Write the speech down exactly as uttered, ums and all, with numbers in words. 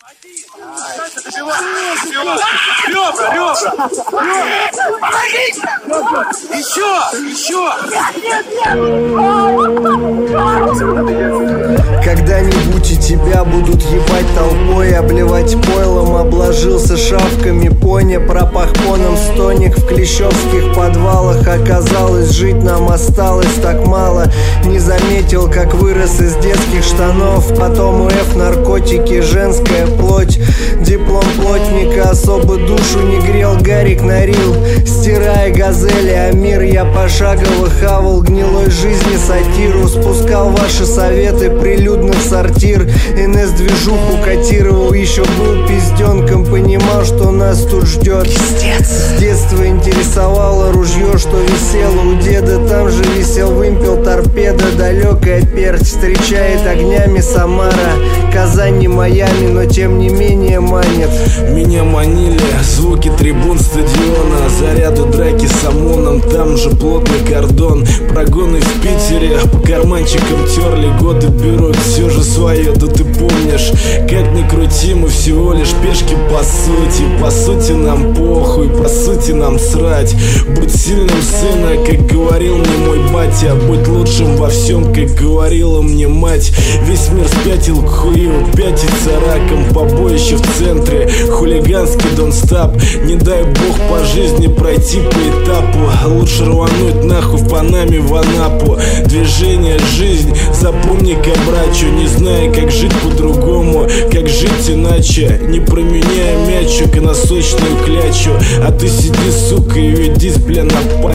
Ребра, ребра! Еще! Еще! Когда-нибудь и тебя будут ебать толпой, обливать пойлом, обложился шавками, поня, пропах поном стоник в клещевских подвалах. Оказалось, жить нам осталось так мало. Не заметил, как вырос из детских штанов. Потом у Ф наркотики, женская плоть. Диплом плотника особо душу не грел. Гарик нарил, стирая газели, а мир я пошагово хавал. Гнилой жизни сатиру, спускал ваши советы прилюдно в сортир. эн эс движуху котировал, еще был пизденком, понимал, что нас тут ждет. С детства интересовало ружье, что висело у деда. Там же висел вымпел, торпеда, далекая Пердь. Встречает огнями Самара, Казань не Майами, но тем не менее манит. Меня манили звуки трибун стадиона, заряду драки с ОМОНом, там же плотный кордон. Прогоны в Питере по карманчикам терли, годы берут все же свое. Да ты помнишь, как ни крути, мы всего лишь пешки по сути. По сути нам похуй, по сути нам срать. Будь сильным, сына, как говорил мне мой батя. Будь лучшим во всем, как говорила мне мать. Весь мир спятил к хую, пятится раком. Побоище в центре, хулиганский don't stop. Не дай бог по жизни пройти по этапу. Лучше рвануть нахуй в Панаме в Анапу. Движение, жизнь, запомни, кабрачу. Не зная, как жить по-другому, как жить иначе. Не променяя мячик и носочную клячу. А ты сиди, сука, и ведись, бля, на пачку.